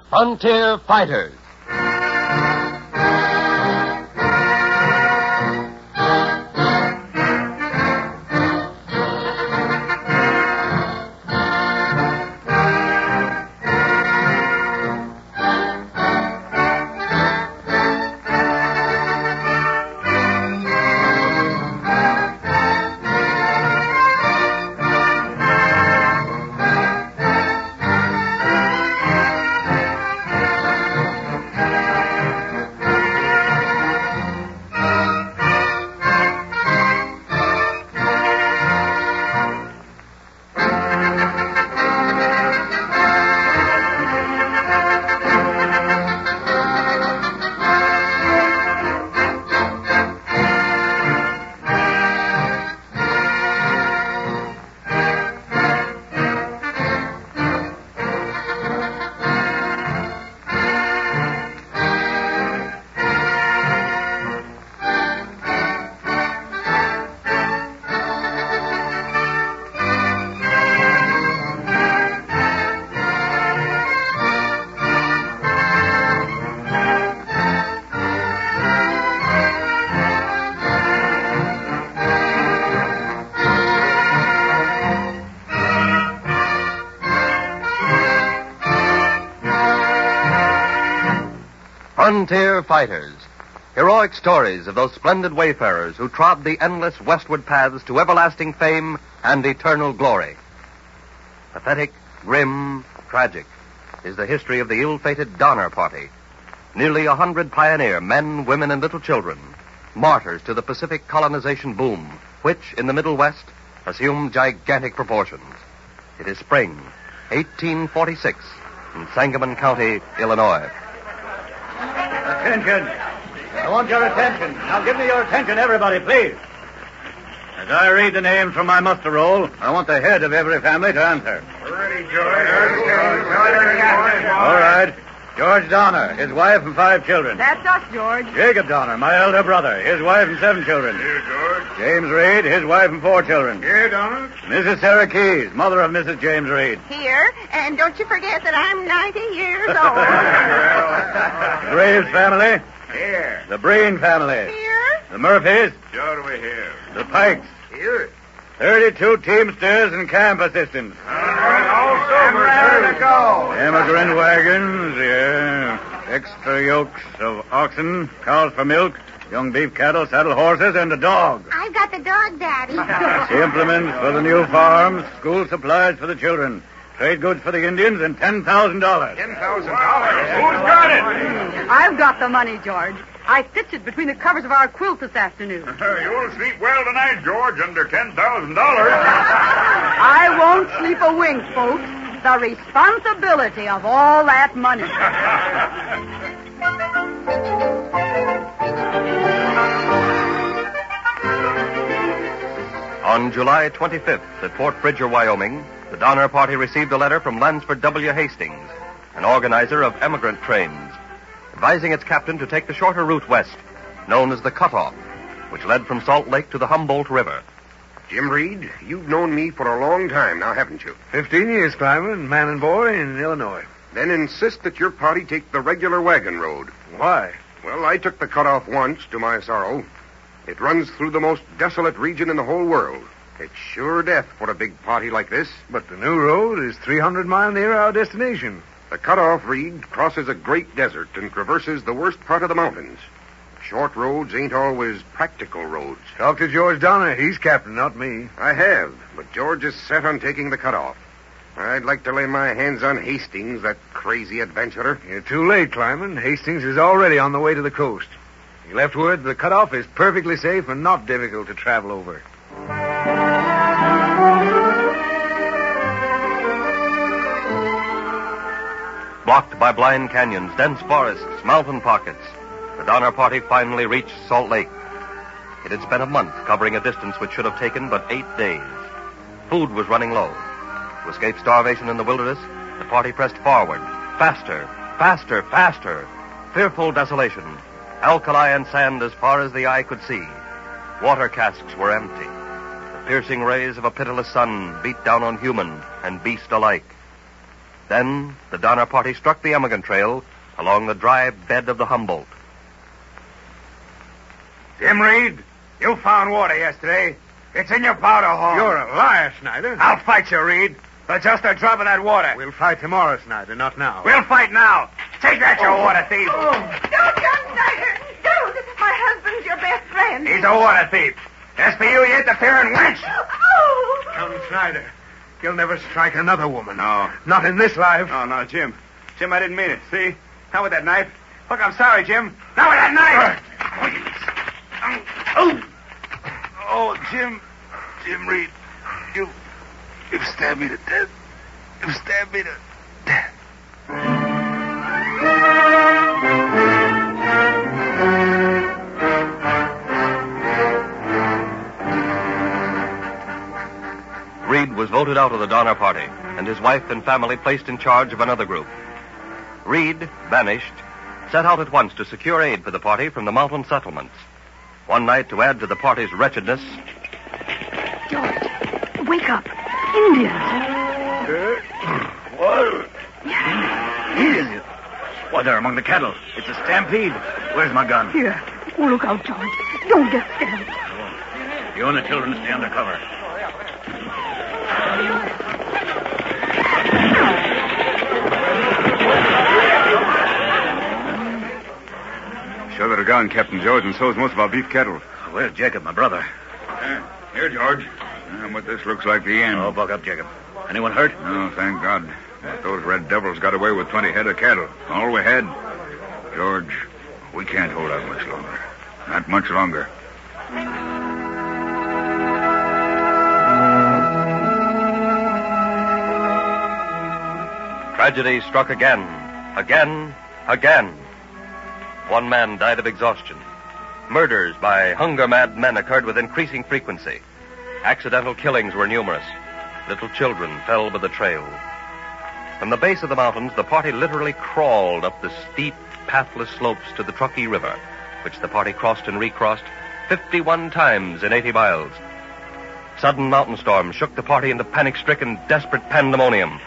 Frontier Fighters. Frontier Fighters. Heroic stories of those splendid wayfarers who trod the endless westward paths to everlasting fame and eternal glory. Pathetic, grim, tragic is the history of the ill-fated Donner Party. Nearly 100 pioneer men, women, and little children, martyrs to the Pacific colonization boom, which, in the Middle West, assumed gigantic proportions. It is spring, 1846, in Sangamon County, Illinois. Attention. I want your attention. Now give me your attention, everybody, please. As I read the names from my muster roll, I want the head of every family to answer. Ready, George. All right. George Donner, his wife and 5 children. That's us, George. Jacob Donner, my elder brother, his wife and 7 children. Here, George. James Reed, his wife and 4 children. Here, Donner. Mrs. Sarah Keyes, mother of Mrs. James Reed. Here, and don't you forget that I'm 90 years old. Graves family. Here. The Breen family. Here? The Murphys. Sure, we here. The Pikes. Here. 32 Teamsters and camp assistants. I'm ready to go. Emigrant wagons, yeah. Extra yokes of oxen, cows for milk, young beef cattle, saddle horses, and a dog. I've got the dog, Daddy. Implements for the new farms, school supplies for the children, trade goods for the Indians, and $10,000. $10,000. Who's got it? I've got the money, George. I stitched it between the covers of our quilt this afternoon. You'll sleep well tonight, George, under $10,000. I won't sleep a wink, folks. The responsibility of all that money. On July 25th at Fort Bridger, Wyoming, the Donner Party received a letter from Lansford W. Hastings, an organizer of emigrant trains, advising its captain to take the shorter route west, known as the Cutoff, which led from Salt Lake to the Humboldt River. Jim Reed, you've known me for a long time now, haven't you? 15 years, Climbing, man and boy in Illinois. Then insist that your party take the regular wagon road. Why? Well, I took the cutoff once, to my sorrow. It runs through the most desolate region in the whole world. It's sure death for a big party like this. But the new road is 300 miles near our destination. The cutoff, Reed, crosses a great desert and traverses the worst part of the mountains. Short roads ain't always practical roads. Talk to George Donner. He's captain, not me. I have, but George is set on taking the cutoff. I'd like to lay my hands on Hastings, that crazy adventurer. You're too late, Climbing. Hastings is already on the way to the coast. He left word the cutoff is perfectly safe and not difficult to travel over. Blocked by blind canyons, dense forests, mountain pockets, the Donner Party finally reached Salt Lake. It had spent a month covering a distance which should have taken but 8 days. Food was running low. To escape starvation in the wilderness, the party pressed forward. Faster, faster, faster. Fearful desolation. Alkali and sand as far as the eye could see. Water casks were empty. The piercing rays of a pitiless sun beat down on human and beast alike. Then the Donner Party struck the Emigrant Trail along the dry bed of the Humboldt. Jim Reed, you found water yesterday. It's in your powder horn. You're a liar, Snyder. I'll fight you, Reed. For just a drop of that water. We'll fight tomorrow, Snyder, not now. We'll fight now. Take that, you water thief. Don't, John Snyder. Don't. My husband's your best friend. He's a water thief. As for you interfering wench. Oh. Come, Snyder. You'll never strike another woman. No. Not in this life. Oh, no, Jim. Jim, I didn't mean it. See? Not with that knife. Look, I'm sorry, Jim. Not with that knife. Oh, Jim Reed, you've stabbed me to death. You've stabbed me to death. Reed was voted out of the Donner Party, and his wife and family placed in charge of another group. Reed, banished, set out at once to secure aid for the party from the mountain settlements. One night, to add to the party's wretchedness... George, wake up. Indians. What? Indians? Why, they're among the cattle. It's a stampede. Where's my gun? Here. Oh, look out, George. Don't get scared. You and the children stay under cover. Sure that a gun, Captain George, and so's most of our beef cattle. Where's Jacob, my brother? Here, George. But this looks like the end. Oh, buck up, Jacob. Anyone hurt? Oh, thank God. But those red devils got away with 20 head of cattle. All we had. George, we can't hold out much longer. Not much longer. Tragedy struck again. One man died of exhaustion. Murders by hunger-mad men occurred with increasing frequency. Accidental killings were numerous. Little children fell by the trail. From the base of the mountains, the party literally crawled up the steep, pathless slopes to the Truckee River, which the party crossed and recrossed 51 times in 80 miles. Sudden mountain storms shook the party into panic-stricken, desperate pandemonium.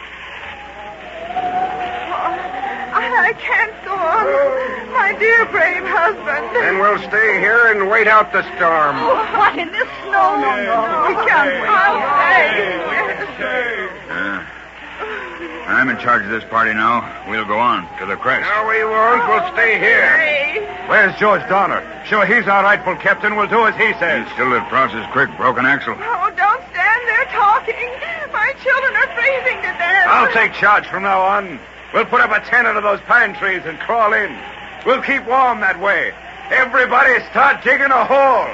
I can't go on. My dear, brave husband. Then we'll stay here and wait out the storm. Oh, what, in this snow? No. We can't wait. I'll stay. I'm in charge of this party now. We'll go on to the crest. No, we won't. We'll stay here. Where's George Donner? Sure, he's our rightful captain. We'll do as he says. He's still at Process Creek, Broken Axle. Oh, don't stand there talking. My children are freezing to death. I'll take charge from now on. We'll put up a tent under those pine trees and crawl in. We'll keep warm that way. Everybody start digging a hole.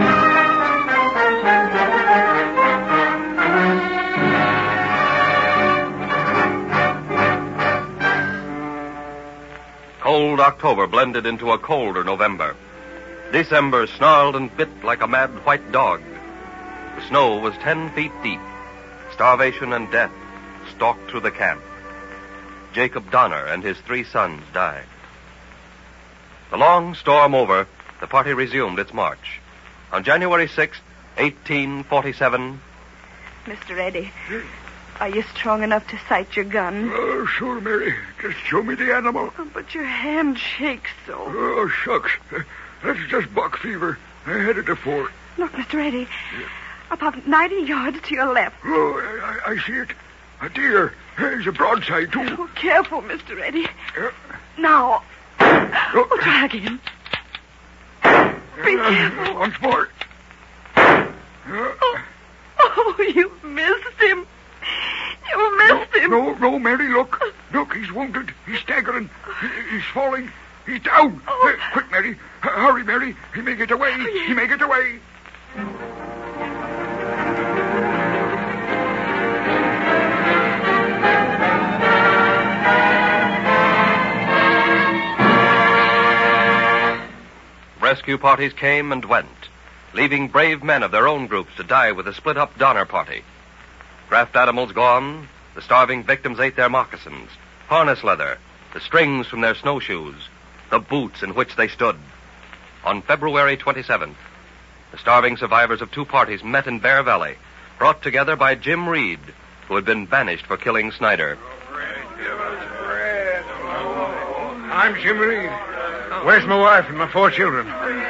Cold October blended into a colder November. December snarled and bit like a mad white dog. The snow was 10 feet deep. Starvation and death stalked through the camp. Jacob Donner and his 3 sons died. The long storm over, the party resumed its march. On January 6th, 1847... Mr. Eddie, are you strong enough to sight your gun? Oh, sure, Mary. Just show me the animal. Oh, but your hand shakes so. Oh, shucks. That's just buck fever. I had it before. Look, Mr. Eddie, about 90 yards to your left. Oh, I see it. A deer. There's a broadside, too. Oh, careful, Mr. Eddie. Now. Oh, try again. Be careful. Once more. Oh, you missed him. You missed him. No, Mary, look. Look, he's wounded. He's staggering. He's falling. He's down. Oh. Quick, Mary. Hurry, Mary. He may get away. Oh, yes. He may get away. Rescue parties came and went, leaving brave men of their own groups to die with the split-up Donner Party. Draft animals gone, the starving victims ate their moccasins, harness leather, the strings from their snowshoes, the boots in which they stood. On February 27th, the starving survivors of 2 parties met in Bear Valley, brought together by Jim Reed, who had been banished for killing Snyder. I'm Jim Reed. Where's my wife and my 4 children?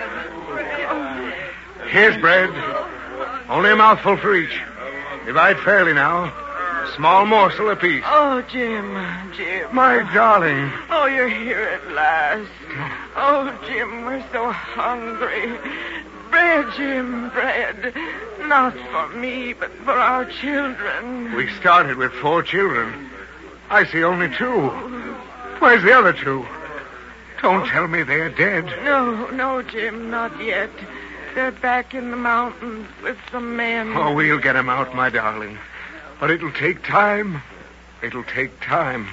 Here's bread. Only a mouthful for each. Divide fairly now. A small morsel apiece. Oh, Jim. My darling. Oh, you're here at last. Oh, Jim, we're so hungry. Bread, Jim, bread. Not for me, but for our children. We started with 4 children. I see only 2. Where's the other 2? Don't tell me they're dead. No, Jim, not yet. They're back in the mountains with some men. Oh, we'll get 'em out, my darling. But it'll take time. It'll take time.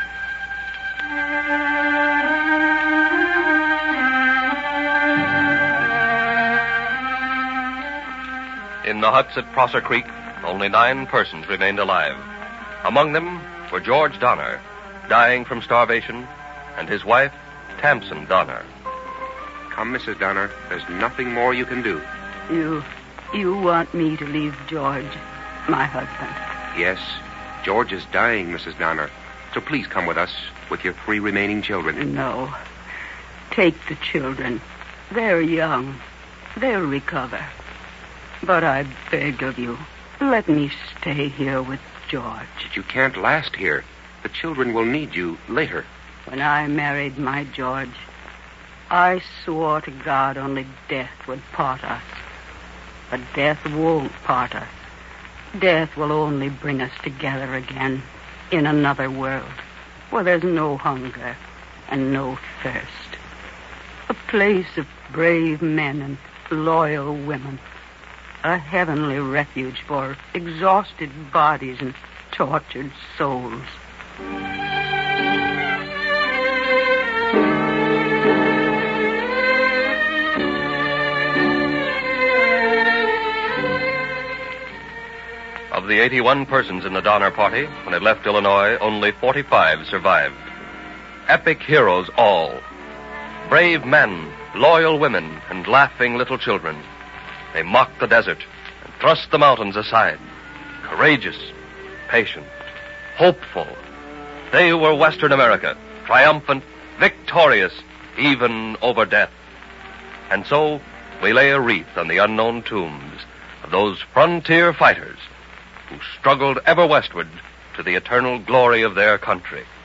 In the huts at Prosser Creek, only 9 persons remained alive. Among them were George Donner, dying from starvation, and his wife, Tamsen Donner. Come, Mrs. Donner. There's nothing more you can do. You want me to leave George, my husband? Yes, George is dying, Mrs. Donner. So please come with us with your 3 remaining children. No. Take the children. They're young. They'll recover. But I beg of you, let me stay here with George. But you can't last here. The children will need you later. When I married my George, I swore to God only death would part us. But death won't part us. Death will only bring us together again in another world where there's no hunger and no thirst. A place of brave men and loyal women. A heavenly refuge for exhausted bodies and tortured souls. Of the 81 persons in the Donner Party, when it left Illinois, only 45 survived. Epic heroes all. Brave men, loyal women, and laughing little children. They mocked the desert and thrust the mountains aside. Courageous, patient, hopeful. They were Western America, triumphant, victorious, even over death. And so we lay a wreath on the unknown tombs of those frontier fighters who struggled ever westward to the eternal glory of their country.